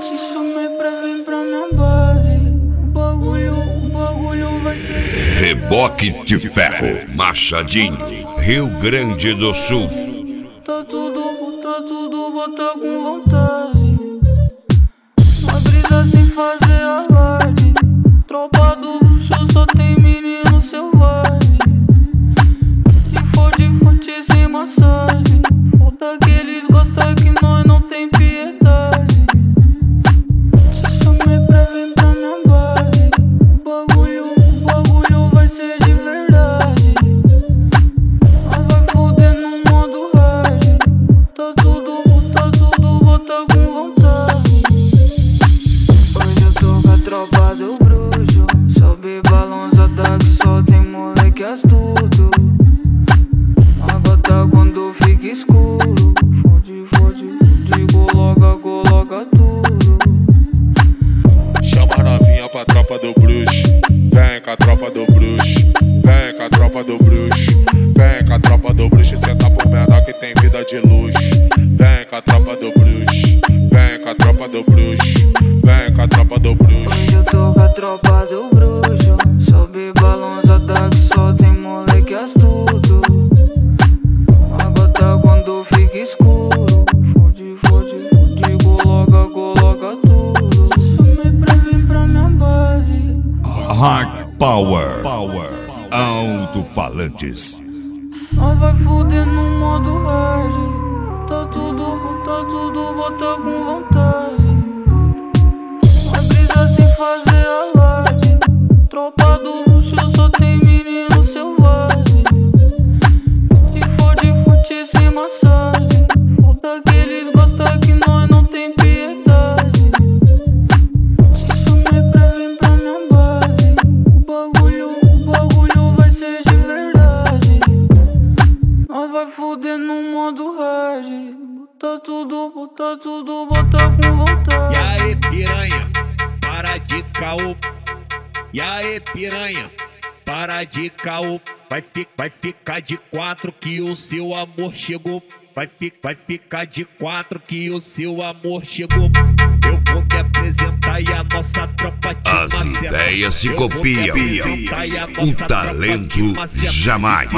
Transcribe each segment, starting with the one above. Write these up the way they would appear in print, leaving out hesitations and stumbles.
Te chamei pra vir pra minha base. O bagulho vai ser Reboque de Ferro, Machadinho, Rio Grande do Sul. Tá tudo, bota com vontade. Uma brisa sem fazer alarde. Tropa do luxo só tem menino selvagem. De fonte sem massagem. Falta que eles gostam que nós não tem piedade. Te chamei pra vir pra minha base. O bagulho vai ser de verdade. Nós vai foder no modo hard. Tá tudo, bota com vontade. Hoje eu tô com a tropa do bruxo. Sobe balançada que só tem moleque astuto. Agora quando fica escuro. Coloca tudo. Chama a novinha pra tropa do bruxo. Vem com a tropa do bruxo. Vem com a tropa do bruxo. Vem com a tropa do bruxo. Senta por menor que tem vida de luxo. Vem com a tropa do bruxo. Vem com a tropa do bruxo. Vem com a tropa do bruxo. Hoje eu tô com a tropa do bruxo. Sobe balançada que só tem moleque astuto. Agora quando fica escuro. Coloca tudo. Chamei pra vir pra minha base. Hard Power, alto-falantes. Nós vai foder no modo hard. Tá tudo, bota com vontade. Uma brisa sem fazer alarde. Tropa do luxo só tem menino selvagem. De fonte sem massagem. Falta que eles gostam que nós não tem piedade. Te chamei pra vir pra minha base. O bagulho vai ser de verdade. Nós vai foder no modo hard. Bota tudo, bota com vontade. E aí, piranha, para de caô. E aí, piranha, para de caô. Vai ficar de 4 que o seu amor chegou. Vai ficar de 4 que o seu amor chegou. Eu vou te apresentar e a nossa tropa te As maceta. ideias se copiam, o talento jamais.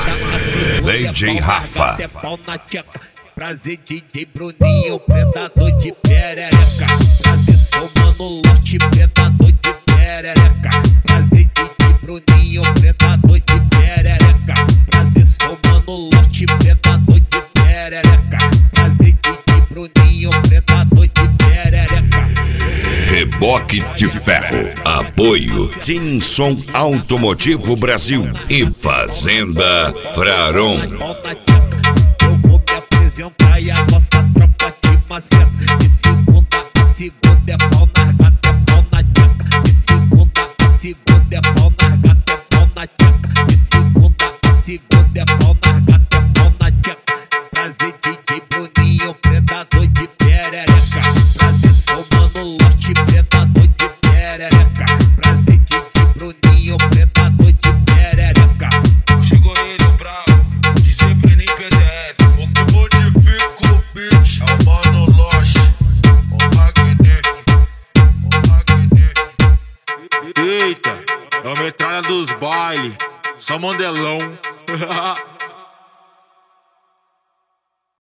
DJ Rafa. Prazer, DJ Bruninho, predador de perereca. Prazer, sou mano lote, predador de perereca. Prazer, DJ Bruninho, predador de perereca. Prazer, sou mano lote, predador de perereca. Prazer, DJ Bruninho, predador de perereca. Reboque de Ferro, apoio Tinson Automotivo Brasil e Fazenda Fraron. Eu vou me apresentar e a nossa tropa te maceta. De segunda a segunda é pau na gata, é pau na tcheca. De segunda a segunda é pau na gata, é pau na tcheca. De segunda a segunda é pau na gata, é pau na tcheca. Prazer, DJ Bruninho, predador de perereca. Prazer, sou mano lote, predador de perereca. Prazer, DJ Bruninho, predador de perereca. Chegou ele, o brabo, DJ Bruninho PDS. O que modifica o beat é o Mano Loche, o magnífico, o magnífico. Eita, é a metralha dos baile, só mandelão.